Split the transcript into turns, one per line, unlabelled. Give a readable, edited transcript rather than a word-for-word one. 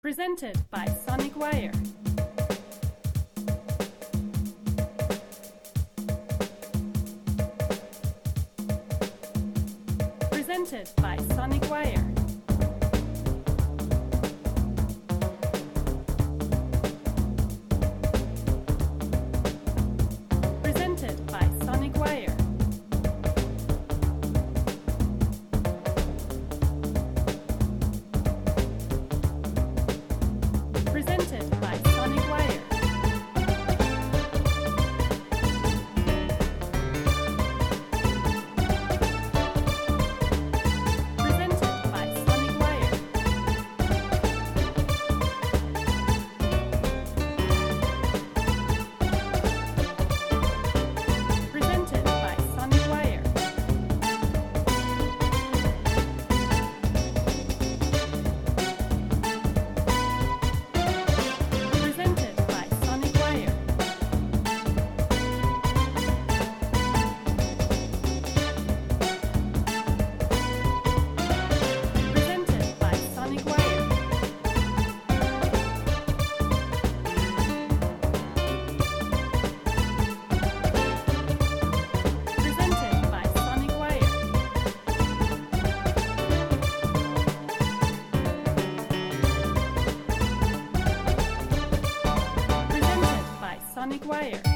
Presented by Sonic Wire. Presented by Sonic Wire. Presented by Sonic Wire. Presented by Sonic Wire. Presented by Sonic Wire. Presented by Sonic Wire. Presented by Sonic Wire. Presented by Sonic Wire. Presented by Sonic Wire. Presented by Sonic Wire.